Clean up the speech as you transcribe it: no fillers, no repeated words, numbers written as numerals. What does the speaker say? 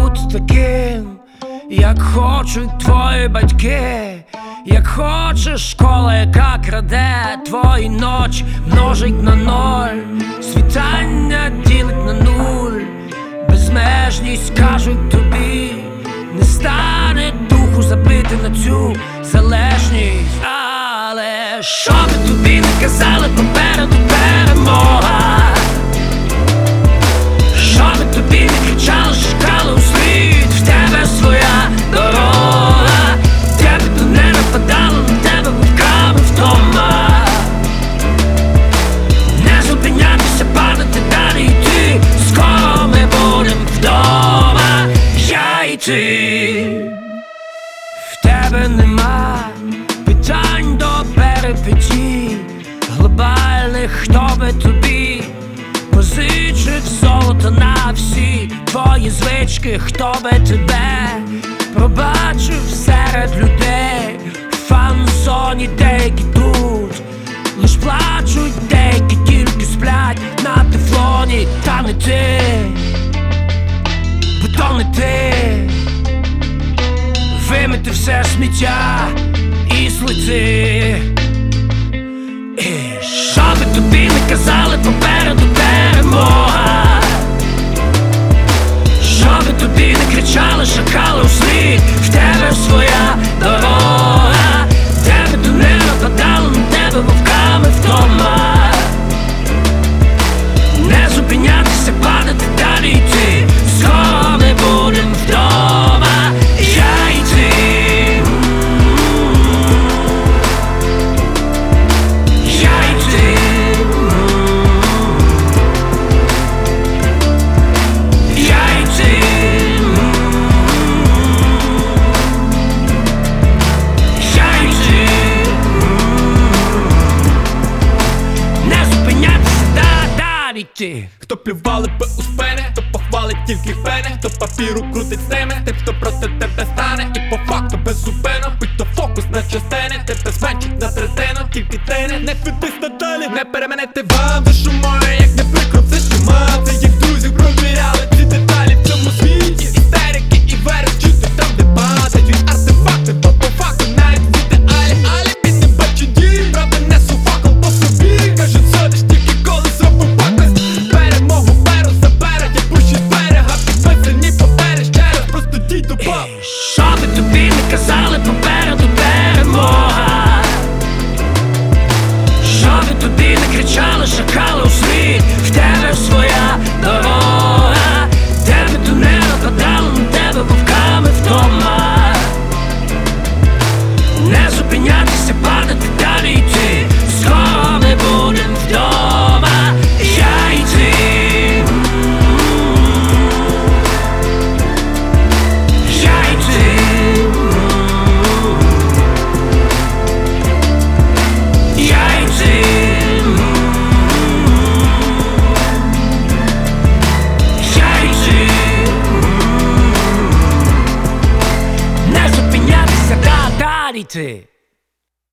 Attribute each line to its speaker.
Speaker 1: бути таким, як хочуть твої батьки. Як хочеш школа, яка краде твої ночі, множить на ноль, світання ділить на нуль. Безмежність, кажуть тобі, не стане духу забити на цю залежність. Але що би тобі не казали, попереду перемога. Що би тобі не кричали, шукали у слід, в тебе своя дорога. Тебе то не нападало, на тебе вовками вдома. Не зупинятися, падати далі йти. Скоро ми будем вдома, я і ти. В тебе нема питань до перипетій глобальних, хто би тобі позичив золото на всі твої звички, хто би тебе пробачив серед людей. В фан-зоні деякі тут лиш плачуть, деякі тільки сплять на тефлоні. Та не ти, бо то не ти. Вимити все сміття і злети. І що би тобі не казали, попереду перемога. Що би тобі не кричали, шакали у слід, в тебе своя дорога. Тебе то не нападало, на тебе вовками вдома. Не зупинятися, падати далі йти. Скоро ми будем вдома, я і ти.
Speaker 2: Хто плювали би у спини, хто похвалить тільки фени, хто папіру крутить стеми, тим, хто проти тебе стане. І по факту без зупину, будь то фокус на частини, тебе зменшить на третину, тільки трени. Не фітись надалі, не переманити вам душу мою, як не прикро, все що мав. Це як друзів провіряли ці деталі в цьому світі. Істерики і верес чути там, де падають артефакти, бо по факту навіть в ідеалі алібі не бачу дій. Правда несу факел по собі, кажуть, садиш тільки коли зробив пакость. Перемогу беру, заберуть, я пущу з берега, підписані папери ще раз, просто дій до баб.
Speaker 1: Що би тобі не казали, попереду перемога. Що би тобі не кричали, шакали у